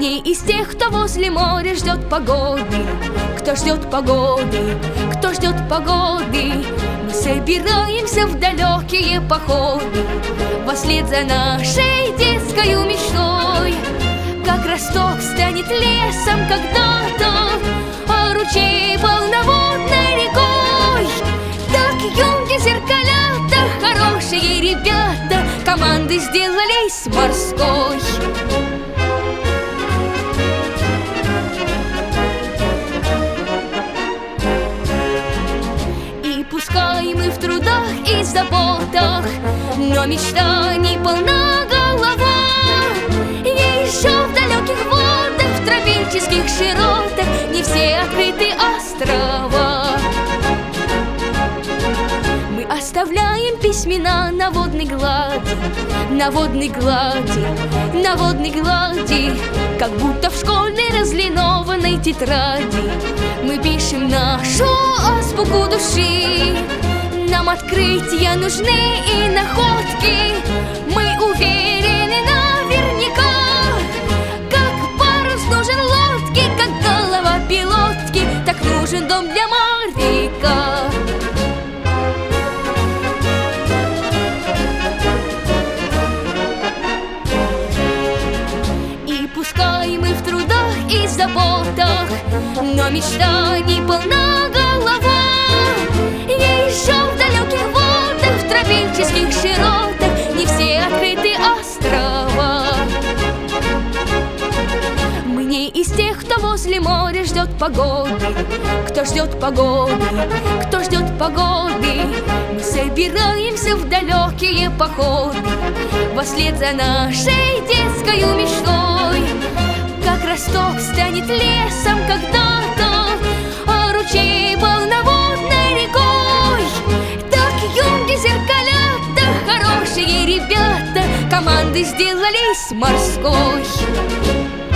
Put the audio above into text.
не из тех, кто возле моря ждет погоды. Кто ждет погоды, кто ждет погоды. Мы собираемся в далекие походы вслед за нашей детскою мечтой. Как Росток станет лесом когда-то, а ручей полноводной рекой, так юнги зеркалята, хорошие ребята, команды сделались морской. И пускай мы в трудах и заботах, но мечта не полна голова. Еще в далеких водах, в тропических широтах не все открыты острова. Мы оставляем письмена на водной глади, на водной глади, на водной глади, как будто в школьной разлинованной тетради. Мы пишем нашу азбуку души. Нам открытия нужны и находки. Мы уверены наверняка, как парус нужен лодке, как голова пилотки, так нужен дом для моряка. И пускай мы в трудах и заботах, но мечта не полна голова. Еще в далеких водах, в тропических широтах не все открыты острова. Мы не из тех, кто возле моря ждет погоды. Кто ждет погоды, кто ждет погоды. Мы собираемся в далекие походы вслед за нашей детскою мечтой. Как Росток станет лесом когда-то, а ручей полноводной рекой, так юнги зеркалята, хорошие ребята, команды сделались морской.